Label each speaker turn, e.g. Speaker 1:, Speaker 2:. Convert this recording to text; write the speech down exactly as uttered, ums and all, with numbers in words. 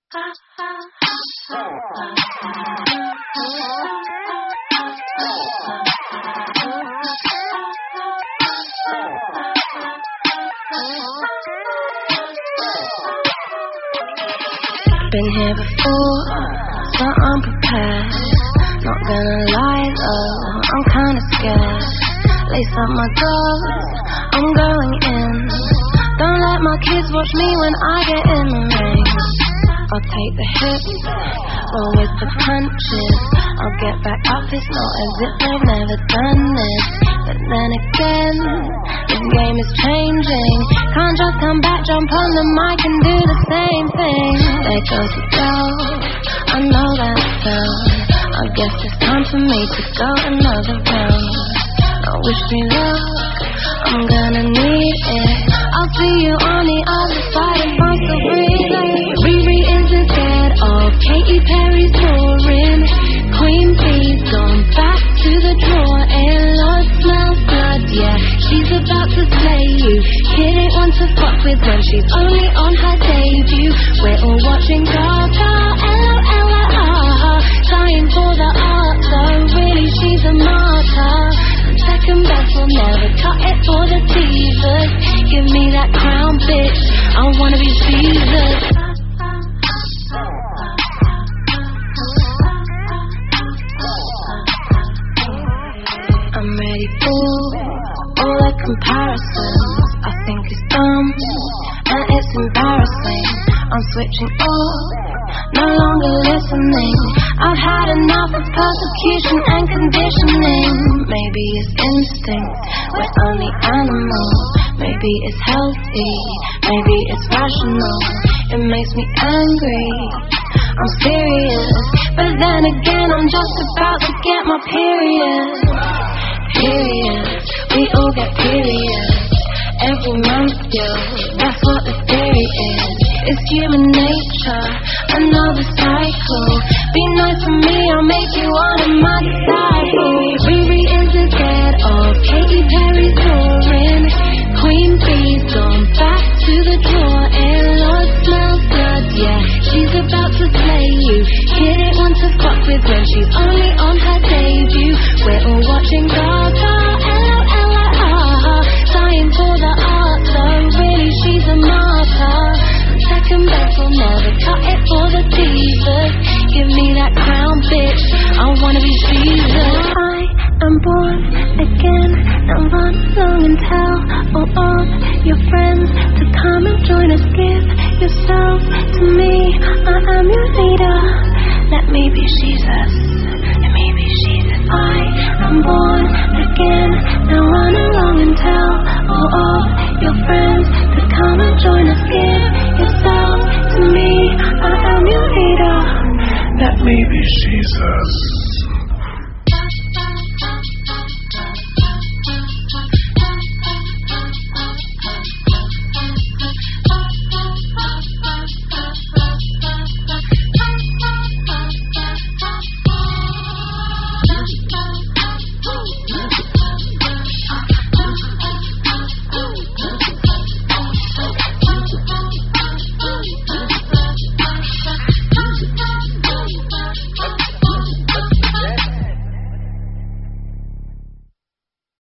Speaker 1: Been here before, so I'm prepared. Not gonna lie though, I'm kinda scared. Lace up my gloves, I'm going in. Don't let my kids watch me when I get in the ring. I'll take the hits, roll with the punches. I'll get back up, it's not as if I've never done this. But then again, this game is changing. Can't just come back, jump on the mic and do the same thing. There goes the bell, I know that sound. I guess it's time for me to go another round. Now wish me luck, I'm gonna need it. I'll see you on the other side if I'm still breathing. Riri isn't scared of Katy Perry's touring. Queen Bee's gone back to the drawer and Lord smells blood, yeah. She's about to slay you. Kid ain't one to fuck with when she's only on her debut. We're all watching Gaga, L O L R. Dying for the art though, really she's a martyr. Second best will never cut it for the teasers. Give me that crown, bitch, I wanna be Jesus. I'm ready for all the comparisons. I think it's dumb and it's embarrassing. I'm switching off, no longer listening. I've had enough of persecution and conditioning. Maybe it's instinct, we're only animals. Maybe it's healthy, maybe it's rational. It makes me angry, I'm serious. But then again, I'm just about to get my period. Period, we all get periods every month, yo, that's what the theory is. It's human nature, another cycle. Be nice to me, I'll make you one of my disciples. Riri isn't scared of Katy Perry's touring. Queen Bee's gone back to the drawer and Lord smells blood, yeah. She's about to slay you. Kid ain't one to fuck with when she's only on her debut. We're all watching Gaga, L O L R. Dying for the art though, really she's a martyr. Second best will never cut it for the teasers. Give me that crown, bitch, I wanna be Jesus. I am born again, now run along and tell all of your friends to come and join us. Give yourself to me, I am your leader. Let me be Jesus, let me be Jesus. I am born again, now run along and tell all of your friends to come and join us. Give yourself to me, I am your leader. Let me be Jesus.